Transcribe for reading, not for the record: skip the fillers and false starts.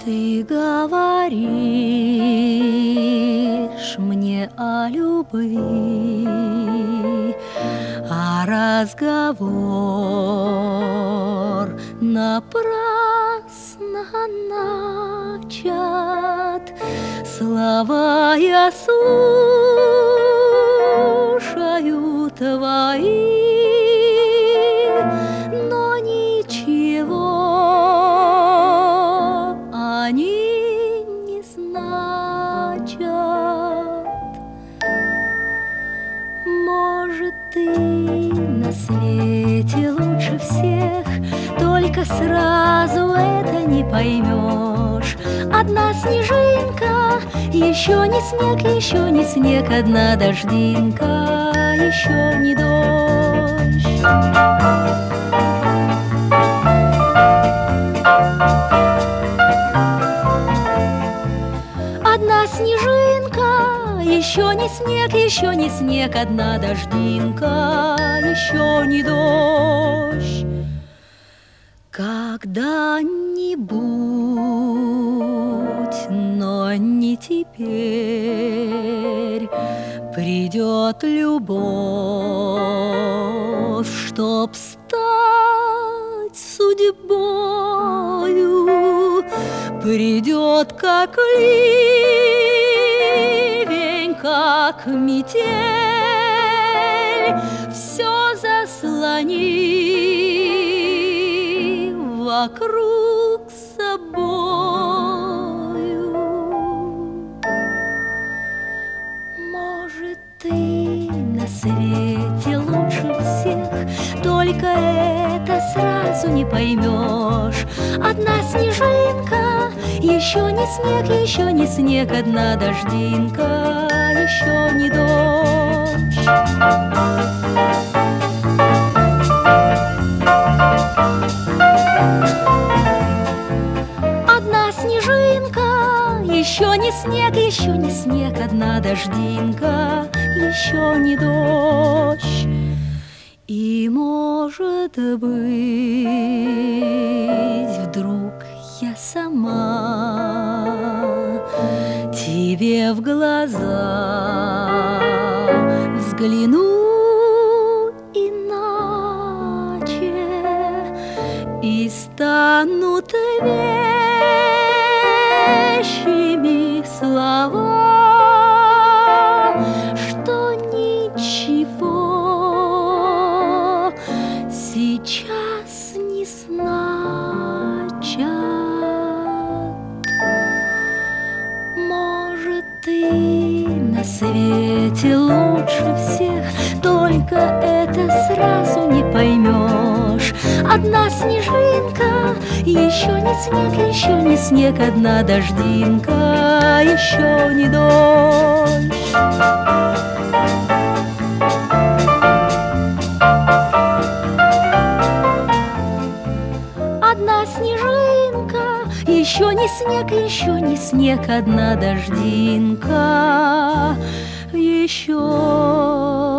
Ты говоришь мне о любви, а разговор напрасно начат. Слова я слушаю твои, но ничего они не значат. Может, ты на свете лучше всех, только сразу это не поймешь. Одна снежинка, еще не снег, еще не снег, одна дождинка, еще не дождь. Одна снежинка, еще не снег, еще не снег, одна дождинка, еще не дождь. Когда-нибудь, но не теперь, придет любовь, чтоб стать судьбою. Придет как ливень, как метель, все заслонит вокруг собою. Может, ты на свете лучше всех, только это сразу не поймешь. Одна снежинка, еще не снег, еще не снег, одна дождинка, еще не дождь. Одна снежинка, еще не снег, еще не снег, одна дождинка, еще не дождь. И, может быть, вдруг я сама тебе в глаза взгляну иначе и станут вещими слова, что ничего сейчас не значат. Может, ты на свете лучше всех, только это сразу не поймешь. Одна снежинка, еще не снег, еще не снег, одна дождинка, еще не дождь. Одна снежинка, еще не снег, еще не снег, одна дождинка, еще